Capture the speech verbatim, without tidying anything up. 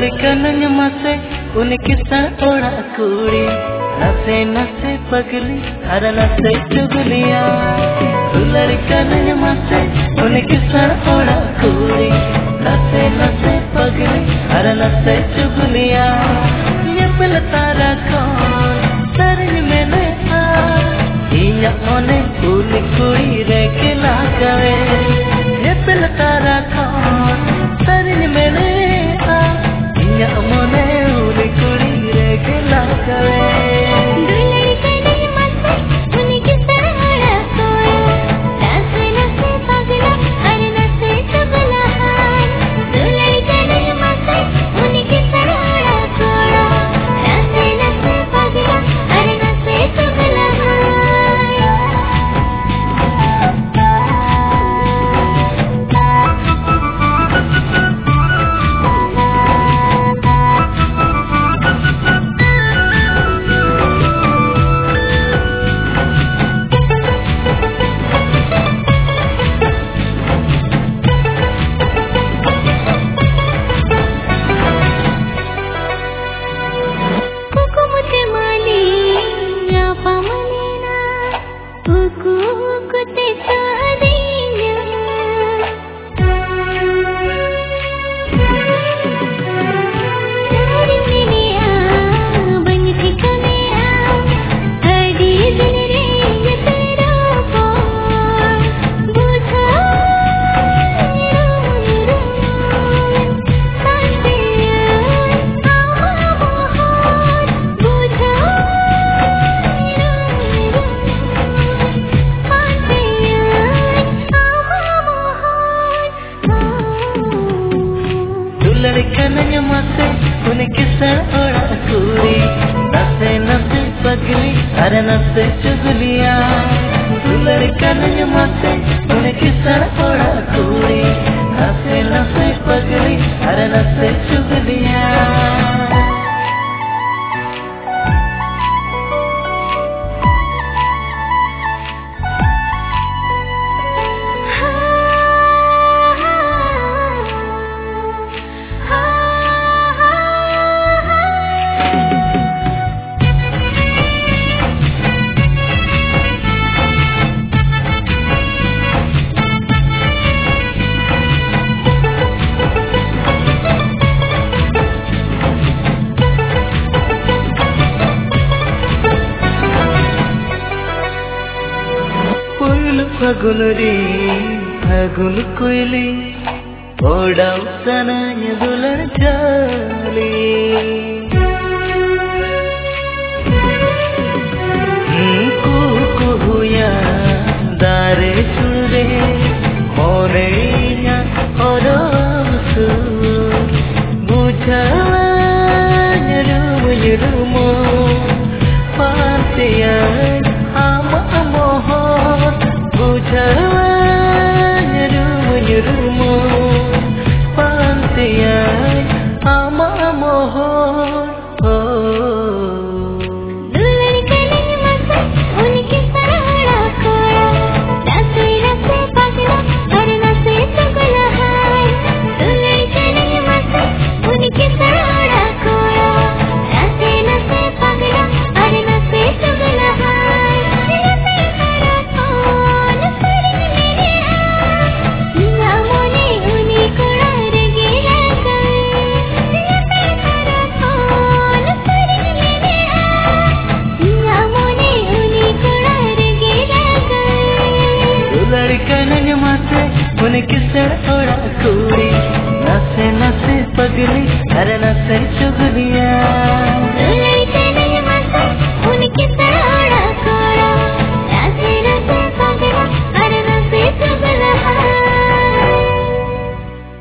लड़कन मसे उनकी ओड़ा कुड़ी नसे नसे पगली हर नसे चुगलिया लड़कन मसे उनकी ओड़ा कुड़ी नसे नसे पगली हर नसे चुगलिया ये पिल तारा कौन तरन मैंने आ इया ओने उन कुड़ी रे के ना करे ये पिल तारा कौन तरन मैंने आ इया ओने उन कुड़ी रे के ना करे लड़कन मसे उनकी ओड़ा कुड़ी नसे नसे पगली हर नसे चुगलिया लड़कन मसे उनकी ओड़ा कुड़ी नसे नसे पगली हर नसे चुगलिया फगुन री फगुन कोयली ओडाव सनाय दुलन चाली कुकुया दारे चुरे मोने nya ओरोसु बुझावा nyurumu nyurumu पातिया आम मोह nyurumu nyurumu pantiya ama mohon लड़कन मसे उनकी ओड़ा कुड़ी नसे नसे पगली हर नसे चुगलिया।